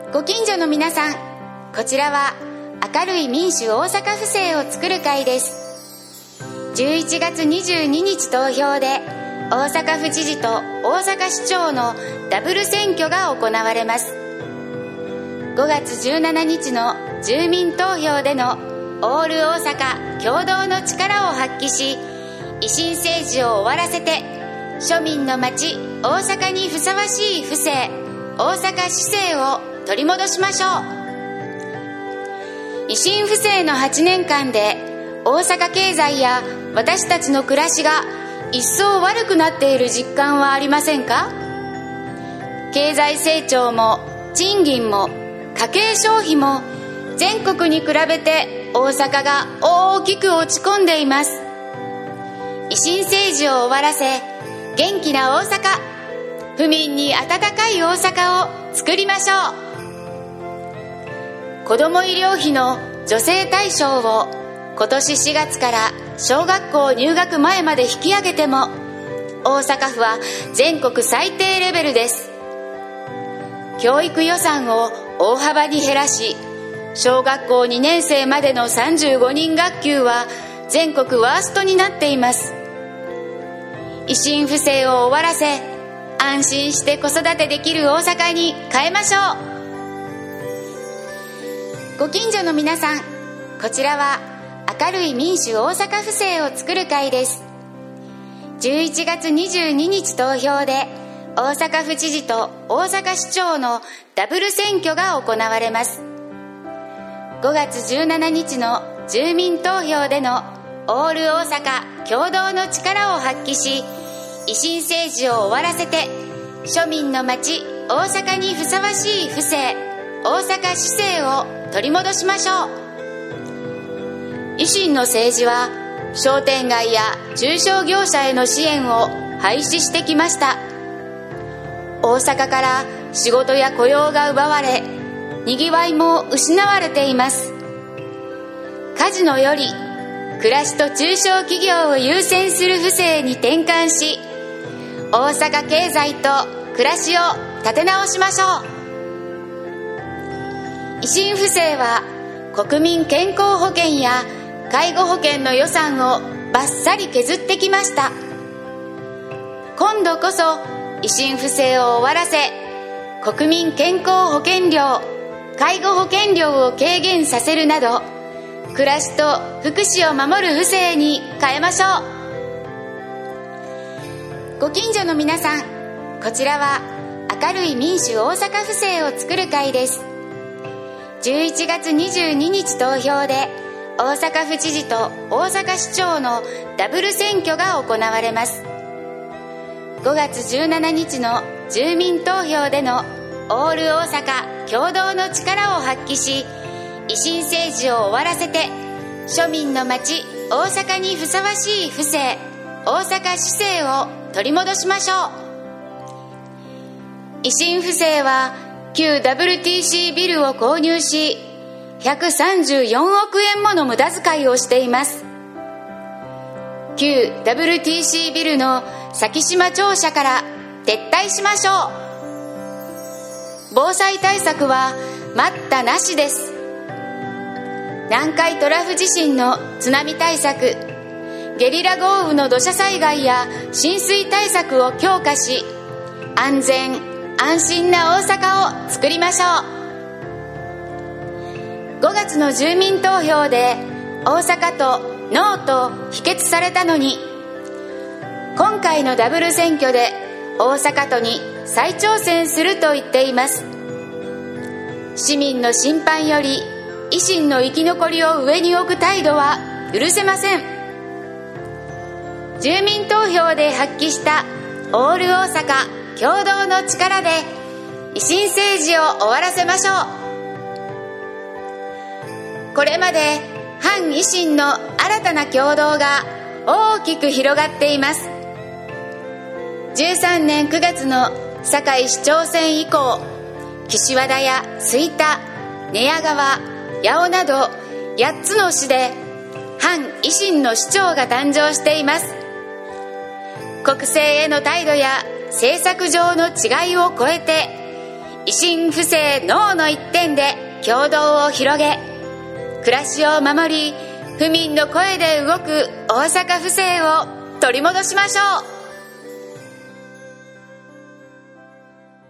ご近所の皆さん、こちらは明るい民主大阪府政を作る会です。11月22日投票で大阪府知事と大阪市長のダブル選挙が行われます。5月17日の住民投票でのオール大阪共同の力を発揮し、維新政治を終わらせて庶民の街大阪にふさわしい府政大阪市政を取り戻しましょう。維新府政の8年間で大阪経済や私たちの暮らしが一層悪くなっている実感はありませんか？経済成長も賃金も家計消費も全国に比べて大阪が大きく落ち込んでいます。維新政治を終わらせ元気な大阪、府民に温かい大阪を作りましょう。子ども医療費の助成対象を今年4月から小学校入学前まで引き上げても大阪府は全国最低レベルです。教育予算を大幅に減らし、小学校2年生までの35人学級は全国ワーストになっています。維新府政を終わらせ安心して子育てできる大阪に変えましょう。ご近所の皆さん、こちらは明るい民主大阪府政を作る会です。11月22日投票で大阪府知事と大阪市長のダブル選挙が行われます。5月17日の住民投票でのオール大阪共同の力を発揮し、維新政治を終わらせて庶民の街大阪にふさわしい府政大阪市政を取り戻しましょう。維新の政治は商店街や中小業者への支援を廃止してきました。大阪から仕事や雇用が奪われ、にぎわいも失われています。カジノより暮らしと中小企業を優先する府政に転換し、大阪経済と暮らしを立て直しましょう。維新府政は国民健康保険や介護保険の予算をバッサリ削ってきました。今度こそ維新府政を終わらせ、国民健康保険料、介護保険料を軽減させるなど、暮らしと福祉を守る府政に変えましょう。ご近所の皆さん、こちらは明るい民主大阪府政を作る会です。11月22日投票で大阪府知事と大阪市長のダブル選挙が行われます。5月17日の住民投票でのオール大阪共同の力を発揮し、維新政治を終わらせて庶民の街大阪にふさわしい府政大阪市政を取り戻しましょう。維新府政は旧 WTC ビルを購入し134億円もの無駄遣いをしています。旧 WTC ビルの先島庁舎から撤退しましょう。防災対策は待ったなしです。南海トラフ地震の津波対策、ゲリラ豪雨の土砂災害や浸水対策を強化し、安全安心な大阪を作りましょう。5月の住民投票で大阪とノーと否決されたのに、今回のダブル選挙で大阪都に再挑戦すると言っています。市民の審判より維新の生き残りを上に置く態度は許せません。住民投票で発揮したオール大阪共同の力で維新政治を終わらせましょう。これまで反維新の新たな共同が大きく広がっています。13年9月の堺市長選以降、岸和田や吹田、寝屋川、八尾など8つの市で反維新の市長が誕生しています。国政への態度や政策上の違いを超えて維新府政農の一点で共同を広げ、暮らしを守り、府民の声で動く大阪府政を取り戻しましょう。